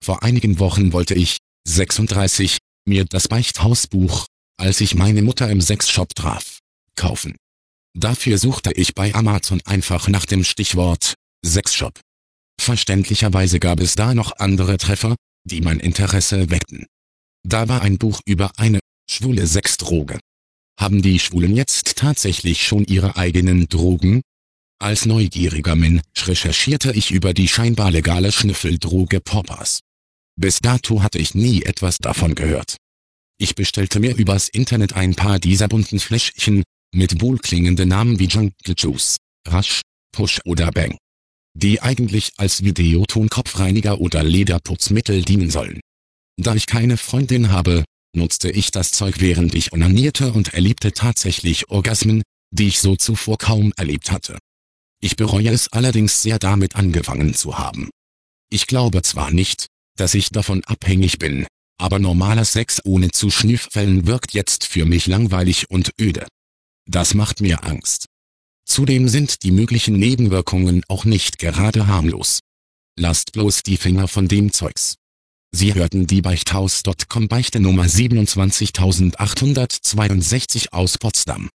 Vor einigen Wochen wollte ich, 36, mir das Beichthausbuch, als ich meine Mutter im Sexshop traf, kaufen. Dafür suchte ich bei Amazon einfach nach dem Stichwort Sexshop. Verständlicherweise gab es da noch andere Treffer, die mein Interesse weckten. Da war ein Buch über eine schwule Sexdroge. Haben die Schwulen jetzt tatsächlich schon ihre eigenen Drogen? Als neugieriger Mensch recherchierte ich über die scheinbar legale Schnüffeldroge Poppers. Bis dato hatte ich nie etwas davon gehört. Ich bestellte mir übers Internet ein paar dieser bunten Fläschchen, mit wohlklingenden Namen wie Jungle Juice, Rush, Push oder Bang, die eigentlich als Videoton-Kopfreiniger oder Lederputzmittel dienen sollen. Da ich keine Freundin habe, nutzte ich das Zeug, während ich onanierte, und erlebte tatsächlich Orgasmen, die ich so zuvor kaum erlebt hatte. Ich bereue es allerdings sehr, damit angefangen zu haben. Ich glaube zwar nicht, dass ich davon abhängig bin, aber normaler Sex ohne zu schnüffeln wirkt jetzt für mich langweilig und öde. Das macht mir Angst. Zudem sind die möglichen Nebenwirkungen auch nicht gerade harmlos. Lasst bloß die Finger von dem Zeugs. Sie hörten die Beichthaus.com Beichte Nummer 27862 aus Potsdam.